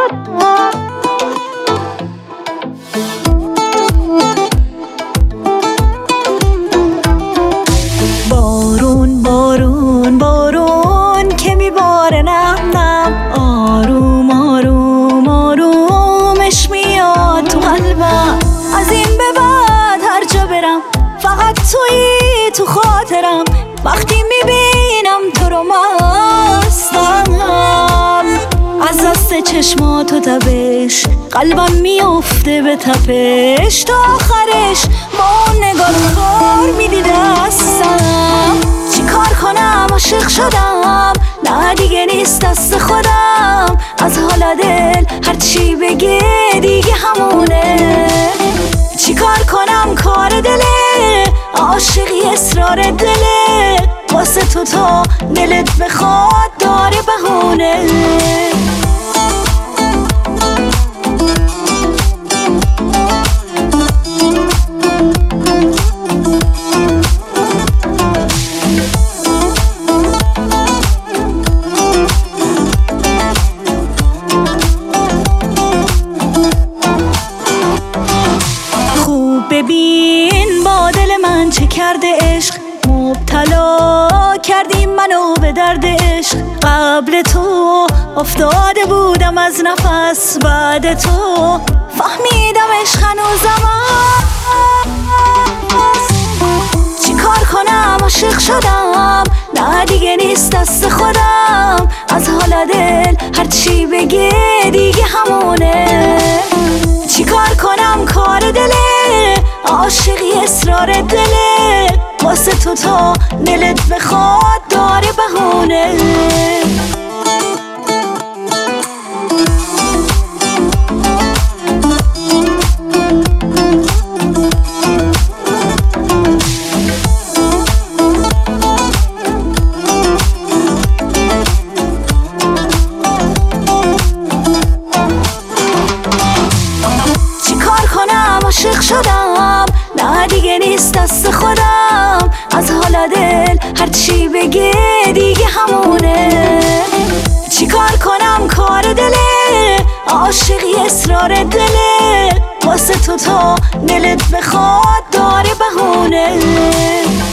بارون بارون بارون که میباره نم نم، آروم آروم آرومش میاد تو قلبم. از این به بعد هر جا برم فقط تویی تو خاطرم. وقتی میبینم تو رو مستم، از دست چشماتو تبش قلبم میفته به تپش. تا آخرش با اون نگاه کار میدی دستم. چی کار کنم عاشق شدم، نه دیگه نیست دست خودم. از حالا دل هرچی بگه دیگه همونه. چی کار کنم کار دله، عاشقی اصرار دله. واسه تو تا دلت بخواد داره بهونه. ببین با دل من چه کرده عشق، مبتلا کردی منو به درد عشق. قبل تو افتاده بودم از نفس، بعد تو فهمیدم عشق هنوزم هست. چی کار کنم عاشق شدم، نه دیگه نیست دست خودم. از حالا دل هرچی بگه دیگه همونه. چی کار کنم کار دله، عاشقی اصرار دله. واسه تو تا دلت بخواد داره بهونه. عاشق شدم، نه دیگه نیست دست خودم. از حالا دل هرچی بگه دیگه همونه. چی کار کنم کار دله، عاشقی اصرار دله. واسه تو تا دلت بخواد داره بهونه.